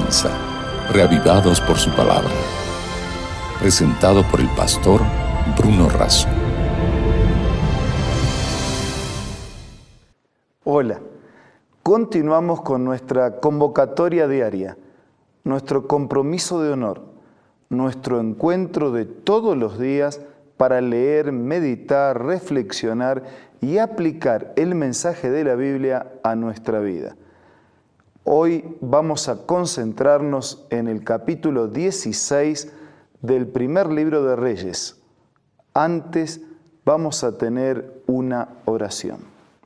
comienza, reavivados por su palabra. Presentado por el pastor Bruno Razo. Hola, continuamos con nuestra convocatoria diaria, nuestro compromiso de honor, nuestro encuentro de todos los días para leer, meditar, reflexionar y aplicar el mensaje de la Biblia a nuestra vida. Hoy vamos a concentrarnos en el capítulo 16 del primer libro de Reyes. Antes vamos a tener una oración.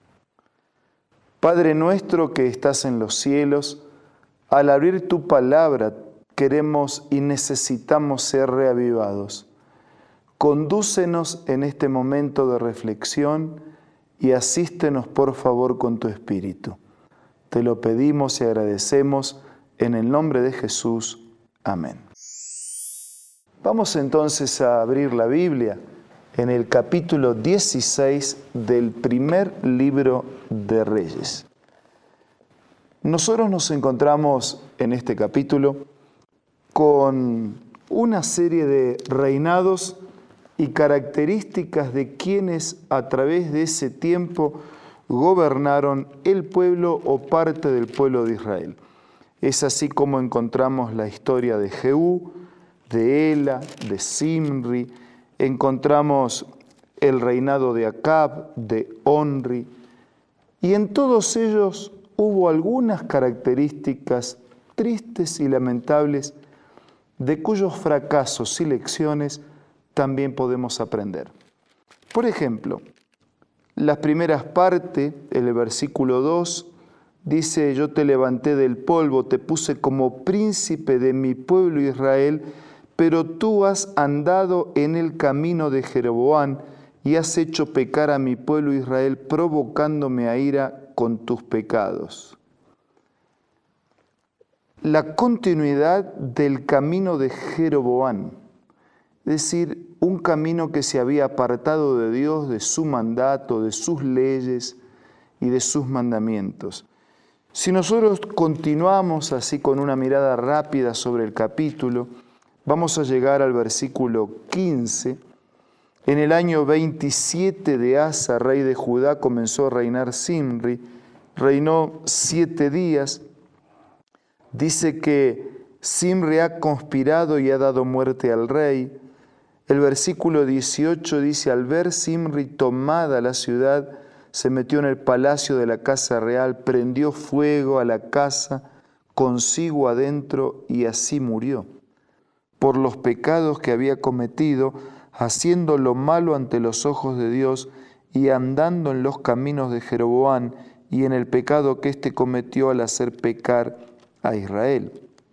Padre nuestro que estás en los cielos, al abrir tu palabra queremos y necesitamos ser reavivados. Condúcenos en este momento de reflexión y asístenos por favor con tu Espíritu. Te lo pedimos y agradecemos en el nombre de Jesús. Amén. Vamos entonces a abrir la Biblia en el capítulo 16 del primer libro de Reyes. Nosotros nos encontramos en este capítulo con una serie de reinados y características de quienes a través de ese tiempo gobernaron el pueblo o parte del pueblo de Israel. Es así como encontramos la historia de Jehú, de Ela, de Zimri, encontramos el reinado de Acab, de Onri, y en todos ellos hubo algunas características tristes y lamentables de cuyos fracasos y lecciones también podemos aprender. Por ejemplo, las primeras partes, el versículo 2, dice: yo te levanté del polvo, te puse como príncipe de mi pueblo Israel, pero tú has andado en el camino de Jeroboam y has hecho pecar a mi pueblo Israel, provocándome a ira con tus pecados. La continuidad del camino de Jeroboam, es decir, un camino que se había apartado de Dios, de su mandato, de sus leyes y de sus mandamientos. Si nosotros continuamos así con una mirada rápida sobre el capítulo, vamos a llegar al versículo 15. En el año 27 de Asa, rey de Judá, comenzó a reinar Zimri. Reinó 7 días. Dice que Zimri ha conspirado y ha dado muerte al rey. El versículo 18 dice: al ver Zimri tomada la ciudad, se metió en el palacio de la casa real, prendió fuego a la casa consigo adentro y así murió, por los pecados que había cometido, haciendo lo malo ante los ojos de Dios y andando en los caminos de Jeroboam y en el pecado que éste cometió al hacer pecar a Israel.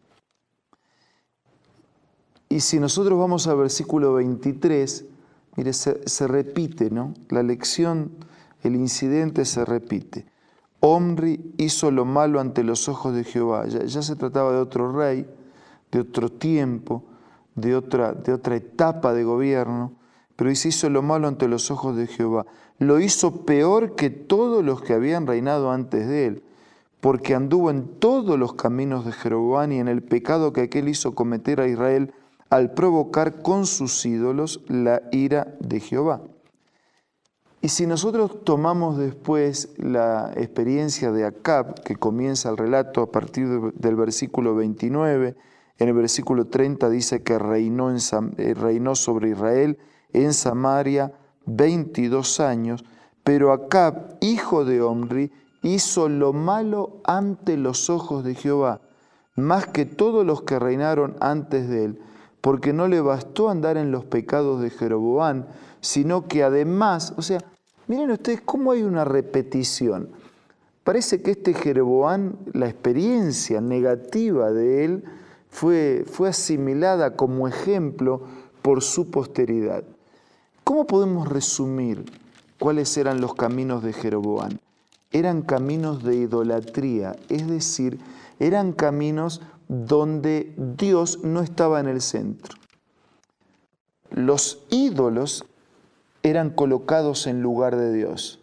Y si nosotros vamos al versículo 23, mire, se repite, ¿no? La lección, el incidente se repite. Omri hizo lo malo ante los ojos de Jehová. Ya se trataba de otro rey, de otro tiempo, de otra etapa de gobierno, pero hizo lo malo ante los ojos de Jehová. Lo hizo peor que todos los que habían reinado antes de él, porque anduvo en todos los caminos de Jeroboam y en el pecado que aquél hizo cometer a Israel, al provocar con sus ídolos la ira de Jehová. Y si nosotros tomamos después la experiencia de Acab, que comienza el relato a partir del versículo 29, en el versículo 30 dice que reinó sobre Israel en Samaria 22 años, pero Acab, hijo de Omri, hizo lo malo ante los ojos de Jehová, más que todos los que reinaron antes de él, porque no le bastó andar en los pecados de Jeroboam, sino que además, miren ustedes cómo hay una repetición. Parece que este Jeroboam, la experiencia negativa de él, fue asimilada como ejemplo por su posteridad. ¿Cómo podemos resumir cuáles eran los caminos de Jeroboam? Eran caminos de idolatría, es decir, eran caminos donde Dios no estaba en el centro. Los ídolos eran colocados en lugar de Dios.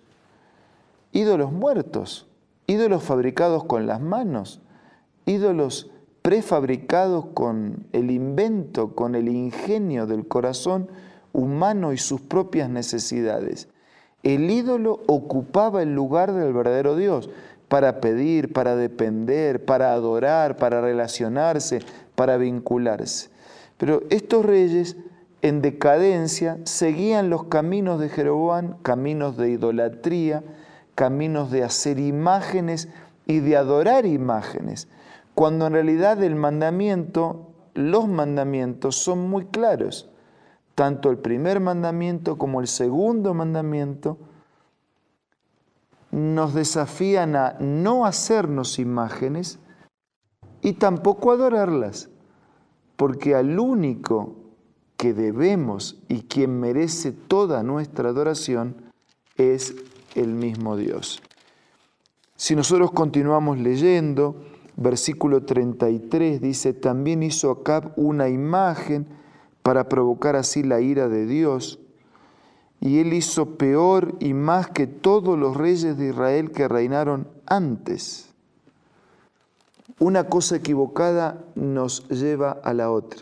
Ídolos muertos, ídolos fabricados con las manos, ídolos prefabricados con el invento, con el ingenio del corazón humano y sus propias necesidades. El ídolo ocupaba el lugar del verdadero Dios para pedir, para depender, para adorar, para relacionarse, para vincularse. Pero estos reyes en decadencia seguían los caminos de Jeroboam, caminos de idolatría, caminos de hacer imágenes y de adorar imágenes, cuando en realidad los mandamientos son muy claros. Tanto el primer mandamiento como el segundo mandamiento nos desafían a no hacernos imágenes y tampoco adorarlas, porque al único que debemos y quien merece toda nuestra adoración es el mismo Dios. Si nosotros continuamos leyendo, versículo 33 dice, también hizo Acab una imagen para provocar así la ira de Dios, y él hizo peor y más que todos los reyes de Israel que reinaron antes. Una cosa equivocada nos lleva a la otra.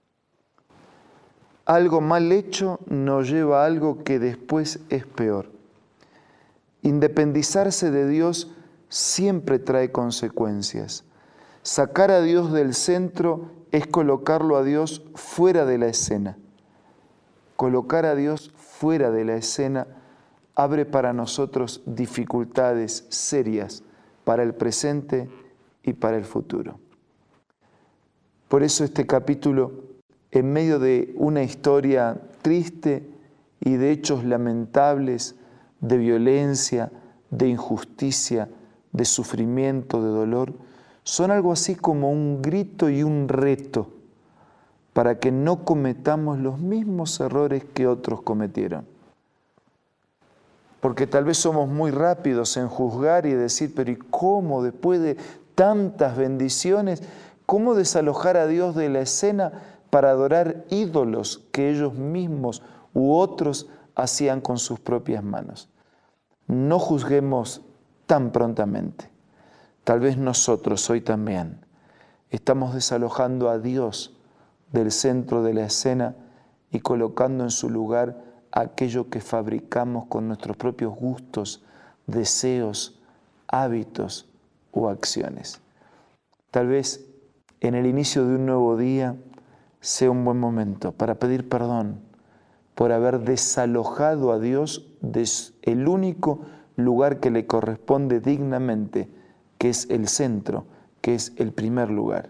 Algo mal hecho nos lleva a algo que después es peor. Independizarse de Dios siempre trae consecuencias. Sacar a Dios del centro es colocarlo a Dios fuera de la escena. Colocar a Dios fuera de la escena abre para nosotros dificultades serias para el presente y para el futuro. Por eso este capítulo, en medio de una historia triste y de hechos lamentables, de violencia, de injusticia, de sufrimiento, de dolor, son algo así como un grito y un reto para que no cometamos los mismos errores que otros cometieron. Porque tal vez somos muy rápidos en juzgar y decir, pero ¿y cómo después de tantas bendiciones, cómo desalojar a Dios de la escena para adorar ídolos que ellos mismos u otros hacían con sus propias manos? No juzguemos tan prontamente. Tal vez nosotros hoy también estamos desalojando a Dios del centro de la escena y colocando en su lugar aquello que fabricamos con nuestros propios gustos, deseos, hábitos o acciones. Tal vez en el inicio de un nuevo día sea un buen momento para pedir perdón por haber desalojado a Dios del único lugar que le corresponde dignamente, que es el centro, que es el primer lugar.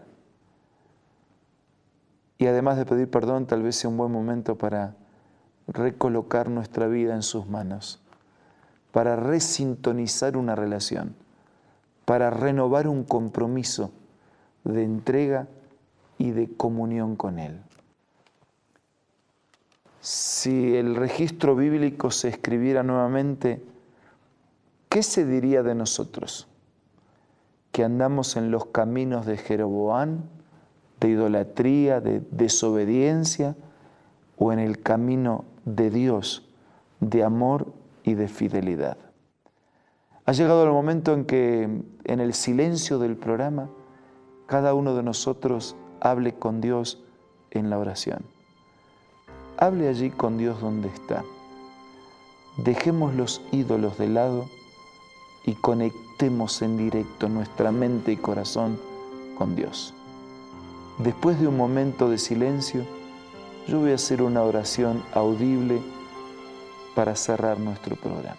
Y además de pedir perdón, tal vez sea un buen momento para recolocar nuestra vida en sus manos, para resintonizar una relación, para renovar un compromiso de entrega y de comunión con Él. Si el registro bíblico se escribiera nuevamente, ¿qué se diría de nosotros? ¿Que andamos en los caminos de Jeroboam, de idolatría, de desobediencia, o en el camino de Dios, de amor y de fidelidad? Ha llegado el momento en que en el silencio del programa cada uno de nosotros hable con Dios en la oración. Hable allí con Dios donde está. Dejemos los ídolos de lado y conectemos en directo nuestra mente y corazón con Dios. Después de un momento de silencio, yo voy a hacer una oración audible para cerrar nuestro programa.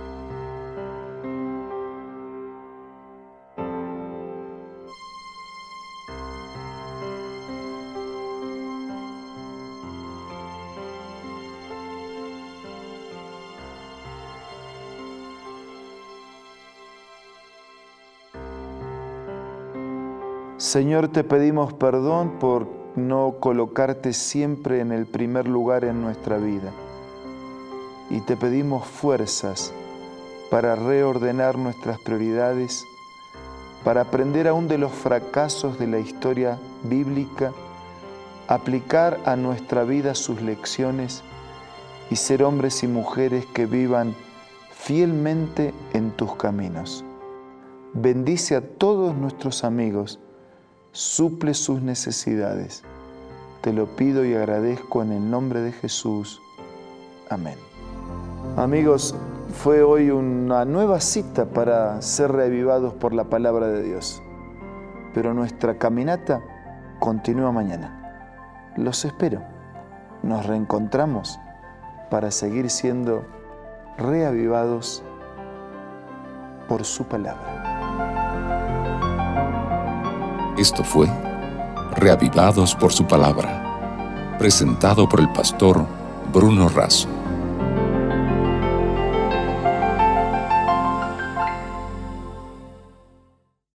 Señor, te pedimos perdón por no colocarte siempre en el primer lugar en nuestra vida. Y te pedimos fuerzas para reordenar nuestras prioridades, para aprender aún de los fracasos de la historia bíblica, aplicar a nuestra vida sus lecciones y ser hombres y mujeres que vivan fielmente en tus caminos. Bendice a todos nuestros amigos suple sus necesidades. Te lo pido y agradezco en el nombre de Jesús. Amén. Amigos, fue hoy una nueva cita para ser reavivados por la palabra de Dios. Pero nuestra caminata continúa mañana. Los espero. Nos reencontramos para seguir siendo reavivados por su palabra. Esto fue Reavivados por su palabra, presentado por el pastor Bruno Razo.